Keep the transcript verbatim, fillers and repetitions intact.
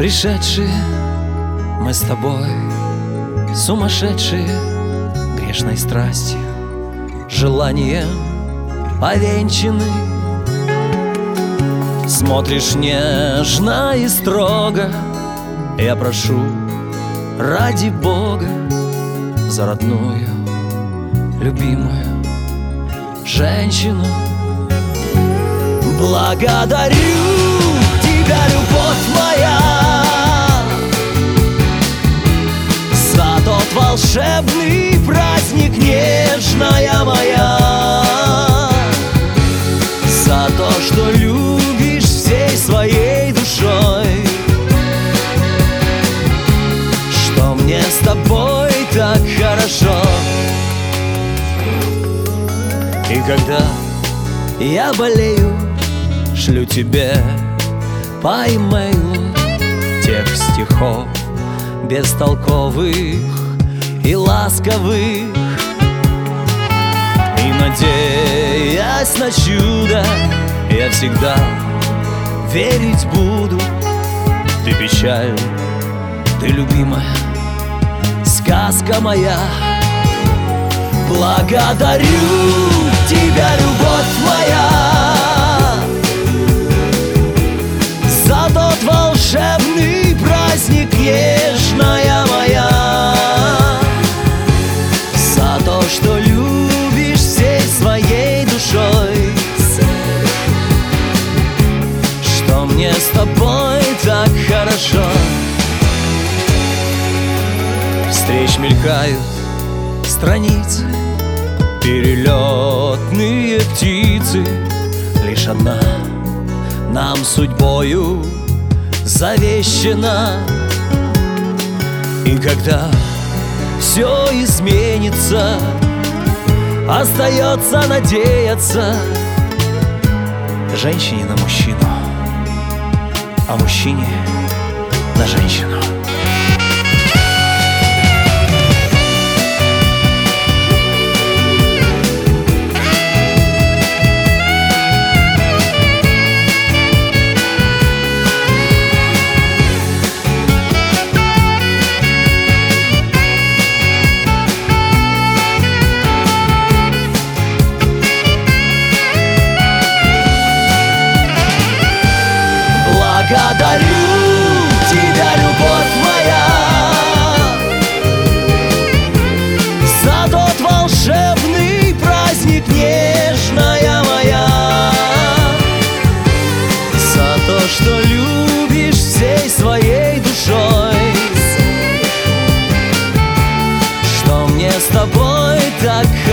Пришедшие мы с тобой, сумасшедшие грешной страстью, желанием повенчаны. Смотришь нежно и строго, я прошу ради Бога за родную, любимую женщину. Благодарю тебя, любовь моя, за тот волшебный праздник, нежная моя, за то, что любишь всей своей душой, что мне с тобой так хорошо. И когда я болею, шлю тебе по имейлу текст стихов бестолковых и ласковых. И надеясь на чудо, я всегда верить буду. Ты печаль, ты любимая, сказка моя. Благодарю тебя, любовь моя, за тот волшебный праздник, нежная моя, за то, что любишь всей своей душой, что мне с тобой так хорошо. Встреч мелькают страницы, перелетные птицы, лишь одна нам судьбою завещена. И когда все изменится, остается надеяться женщине на мужчину, а мужчине на женщину. Благодарю тебя, любовь моя, за тот волшебный праздник, нежная моя, за то, что любишь всей своей душой, что мне с тобой так